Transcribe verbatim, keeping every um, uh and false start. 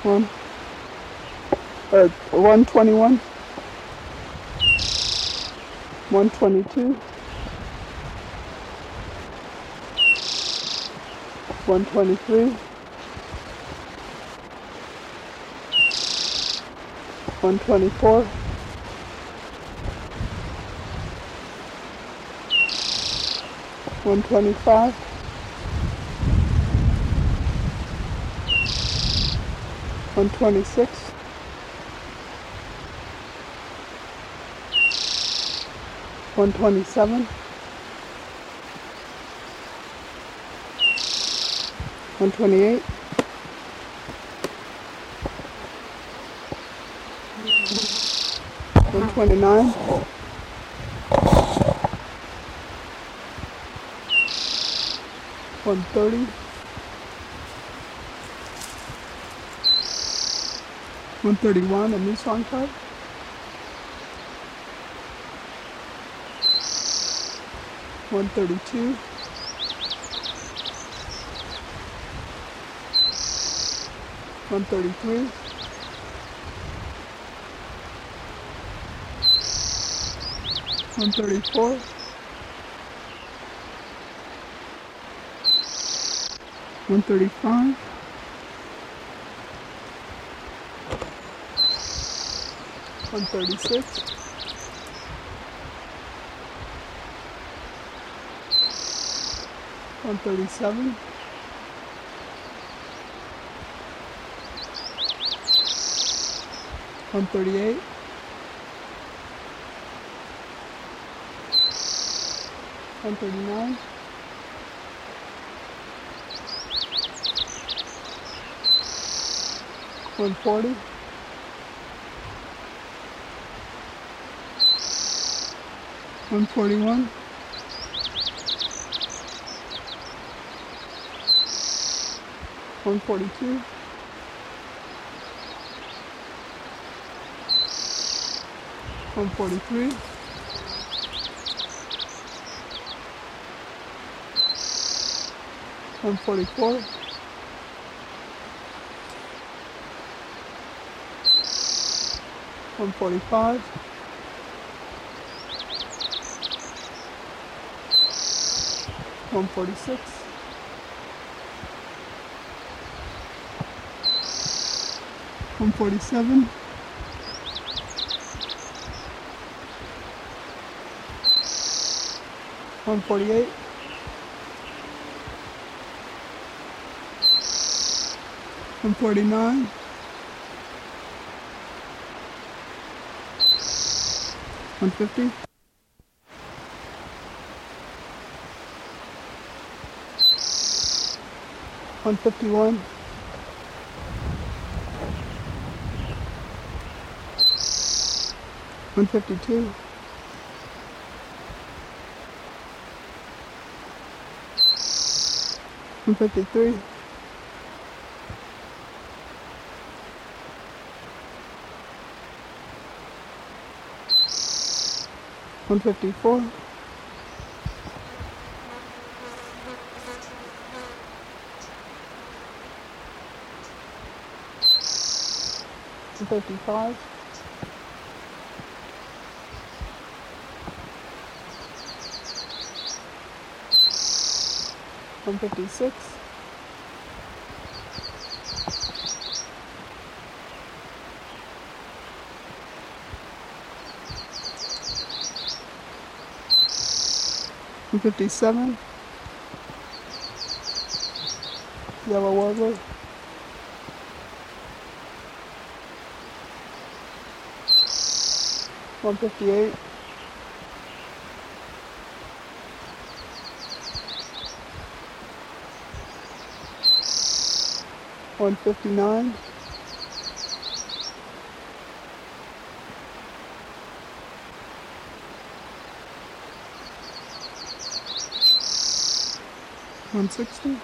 One. Uh, one twenty-one. One twenty-two. One twenty-three. One twenty-four. One twenty-five. One twenty-six. One twenty-seven. One twenty-eight. One twenty-nine. One thirty. One thirty-one, a Nissan card. One thirty-two. One thirty-three. One thirty-four. One thirty-five. One thirty-six. One thirty-seven. One thirty-eight. One thirty-nine. One forty. One forty-one. One forty-two. One forty-three. One forty-four. One forty-five. One forty-six. One forty-seven. One forty-eight. One forty-nine. One fifty. One fifty-one. One fifty-two. One fifty-three. One fifty-four. One fifty-five. One fifty-six. One fifty-seven. Yellow Warbler. One fifty-eight. One fifty-nine. One sixty.